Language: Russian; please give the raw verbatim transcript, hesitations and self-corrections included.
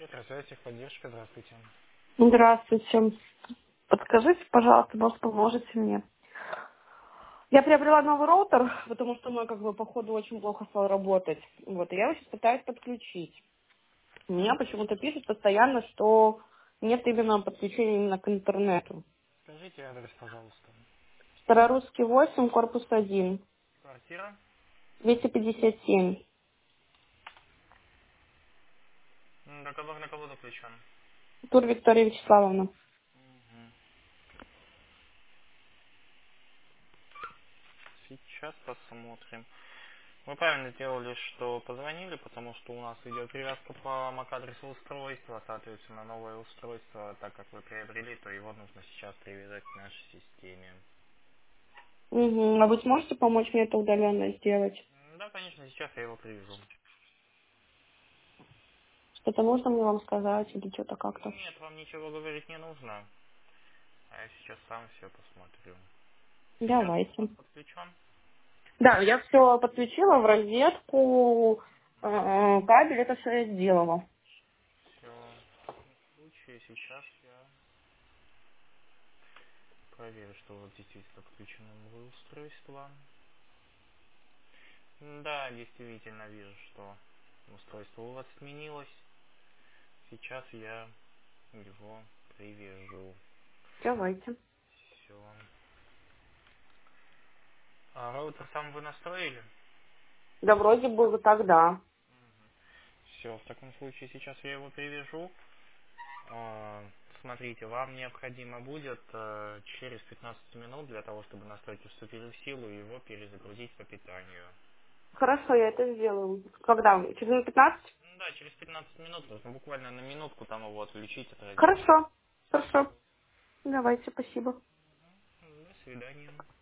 Здравствуйте, техподдержка, здравствуйте. Здравствуйте. Подскажите, пожалуйста, может, поможете мне. Я приобрела новый роутер, потому что мой, как бы, походу, очень плохо стал работать. Вот, и я его сейчас пытаюсь подключить. У меня почему-то пишет постоянно, что нет именно подключения именно к интернету. Скажите адрес, пожалуйста. Старорусский восемь, корпус один, Квартира? двести пятьдесят семь. М, Договор на кого заключен? Тур Виктория Вячеславовна. Мгм. Сейчас посмотрим. Вы правильно сделали, что позвонили, потому что у нас идет привязка по MAC-адресу устройства, соответственно, новое устройство, так как вы приобрели, то его нужно сейчас привязать к нашей системе. Угу. А вы сможете помочь мне это удаленно сделать? М, Да, конечно, сейчас я его привяжу. Что-то нужно мне вам сказать или что-то как-то? Нет, вам ничего говорить не нужно, а я сейчас сам все посмотрю. Сейчас он у Давайте. вас подключен. Да, я все подключила в розетку, э, кабель, это все я сделала. Все. В таком случае сейчас я проверю, что вот действительно подключено новое устройство. Да, действительно вижу, что устройство у вас сменилось. Сейчас я его привяжу. Давайте. Все. А роутер сам вы настроили? Да, вроде бы тогда. Все, в таком случае сейчас я его привяжу. А, Смотрите, вам необходимо будет э, через пятнадцать минут для того, чтобы настройки вступили в силу, его перезагрузить по питанию. Хорошо, я это сделаю. Когда? Через минут пятнадцать? Ну да, через пятнадцать минут, нужно буквально на минутку там его отключить от розетки. Хорошо. Хорошо. Давайте, спасибо. До свидания.